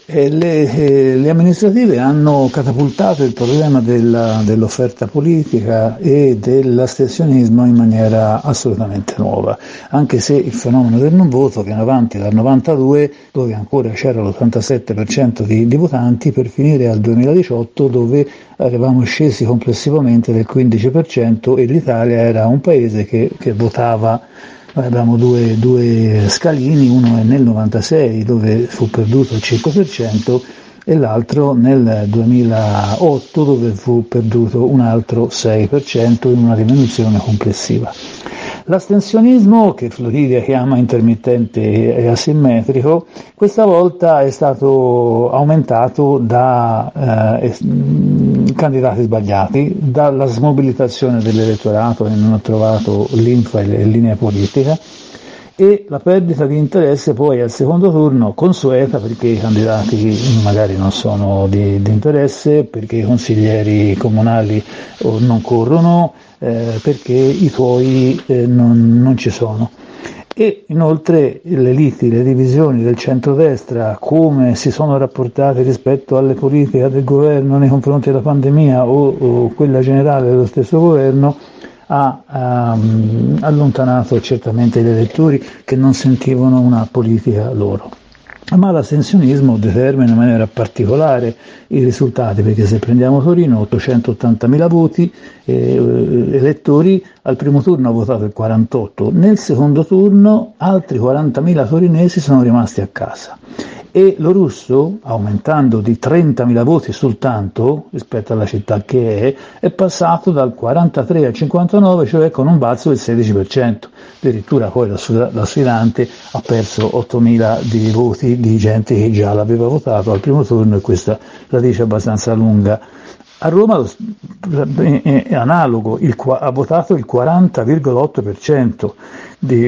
Le amministrative hanno catapultato il problema dell'offerta politica e dell'astensionismo in maniera assolutamente nuova, anche se il fenomeno del non voto viene avanti dal 92, dove ancora c'era l'87% di votanti, per finire al 2018 dove eravamo scesi complessivamente del 15% e l'Italia era un paese che votava. Abbiamo due scalini, uno è nel 96 dove fu perduto il 5% e l'altro nel 2008 dove fu perduto un altro 6% in una diminuzione complessiva. L'astensionismo, che Floridia chiama intermittente e asimmetrico, questa volta è stato aumentato da candidati sbagliati, dalla smobilitazione dell'elettorato che non ha trovato linfa e linea politica, e la perdita di interesse poi al secondo turno consueta, perché i candidati magari non sono di interesse, perché i consiglieri comunali non corrono, perché i tuoi non ci sono. E inoltre le liti, le divisioni del centrodestra, come si sono rapportate rispetto alle politiche del governo nei confronti della pandemia o quella generale dello stesso governo, ha allontanato certamente gli elettori che non sentivano una politica loro. Ma l'astensionismo determina in maniera particolare i risultati, perché se prendiamo Torino, 880.000 voti, elettori, al primo turno ha votato il 48%, nel secondo turno altri 40.000 torinesi sono rimasti a casa. E lo Russo, aumentando di 30.000 voti soltanto rispetto alla città che è passato dal 43 al 59, cioè con un balzo del 16%. Addirittura poi la sfidante ha perso 8.000 di voti di gente che già l'aveva votato al primo turno, e questa la dice abbastanza lunga. A Roma è analogo, ha votato il 40,8%, di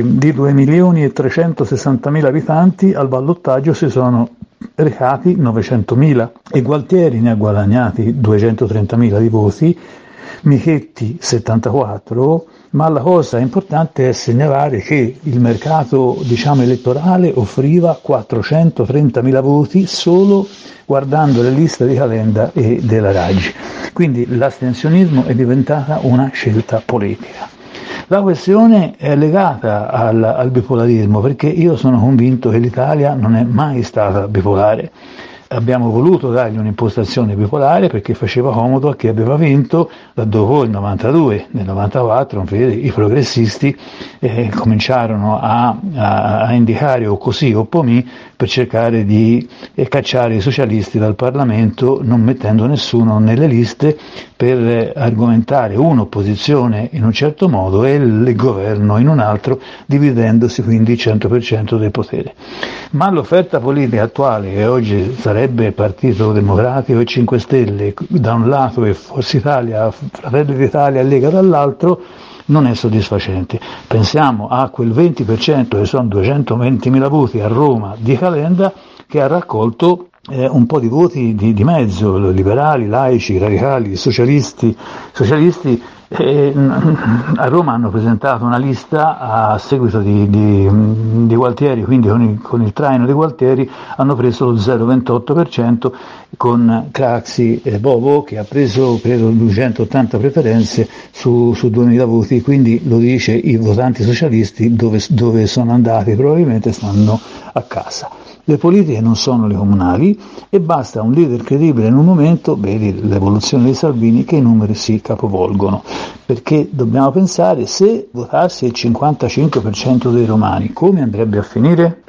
2.360.000 abitanti al ballottaggio si sono recati 900.000 e Gualtieri ne ha guadagnati 230.000 di voti, Michetti 74, ma la cosa importante è segnalare che il mercato elettorale offriva 430.000 voti solo guardando le liste di Calenda e della Raggi. Quindi l'astensionismo è diventata una scelta politica. La questione è legata al bipolarismo, perché io sono convinto che l'Italia non è mai stata bipolare. Abbiamo voluto dargli un'impostazione bipolare perché faceva comodo a chi aveva vinto, dopo il 92, nel 94 i progressisti cominciarono a indicare o così o pomì per cercare di cacciare i socialisti dal Parlamento, non mettendo nessuno nelle liste per argomentare un'opposizione in un certo modo e il governo in un altro, dividendosi quindi il 100% del potere. Ma l'offerta politica attuale, che oggi sarebbe Partito Democratico e 5 Stelle da un lato e Forza Italia, Fratelli d'Italia e Lega dall'altro, non è soddisfacente. Pensiamo a quel 20% che sono 220.000 voti a Roma di Calenda, che ha raccolto un po' di voti di mezzo, liberali, laici, radicali, socialisti. A Roma hanno presentato una lista a seguito di Gualtieri, quindi con il traino di Gualtieri hanno preso lo 0,28%, con Craxi e Bovo che ha preso credo 280 preferenze su 2.000 voti, quindi lo dice i votanti socialisti dove sono andati, probabilmente stanno a casa. Le politiche non sono le comunali e basta un leader credibile in un momento, vedi l'evoluzione di Salvini, che i numeri si capovolgono, perché dobbiamo pensare, se votasse il 55% dei romani, come andrebbe a finire?